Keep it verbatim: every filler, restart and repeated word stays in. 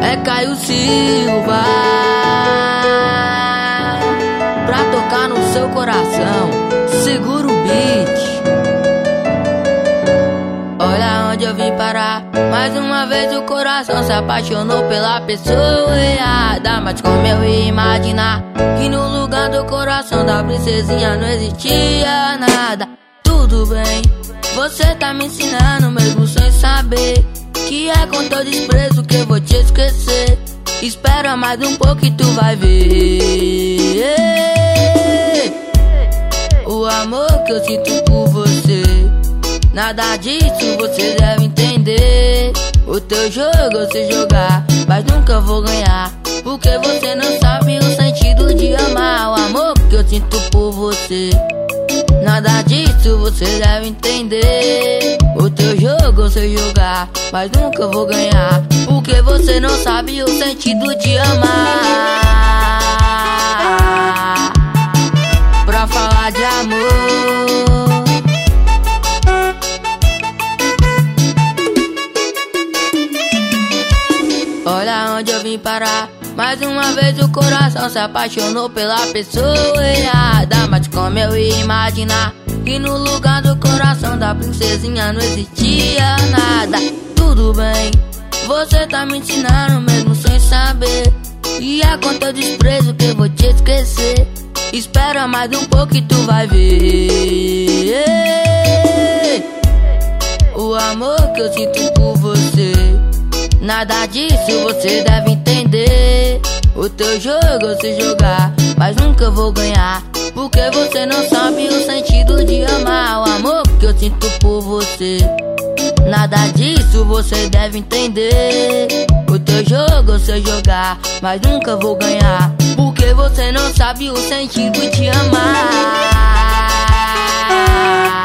é Caio Silva, pra tocar no seu coração. Segura o beat. Olha onde eu vim parar. Mais uma vez o coração se apaixonou pela pessoa errada. Mas como eu ia imaginar que no lugar do coração da princesinha não existia nada. Tudo bem, você tá me ensinando mesmo sem saber que é com teu desprezo que eu vou te esquecer. Espera mais um pouco e tu vai ver o amor que eu sinto por você. Nada disso você deve entender. O teu jogo eu sei jogar, mas nunca vou ganhar, porque você não sabe o sentido de amar. O amor que eu sinto por você. Nada disso você deve entender. O teu jogo eu sei jogar, mas nunca vou ganhar, porque você não sabe o sentido de amar. Pra falar de amor, olha onde eu vim parar. Mais uma vez o coração se apaixonou pela pessoa errada. Mas como eu ia imaginar que no lugar do coração da princesinha não existia nada. Tudo bem, você tá me ensinando mesmo sem saber, e é com teu desprezo que eu vou te esquecer. Espera mais um pouco e tu vai ver o amor que eu sinto por você. Nada disso você deve entender. O teu jogo eu sei jogar, mas nunca vou ganhar, porque você não sabe o sentido de amar. O amor que eu sinto por você. Nada disso você deve entender. O teu jogo eu sei jogar, mas nunca vou ganhar, porque você não sabe o sentido de amar.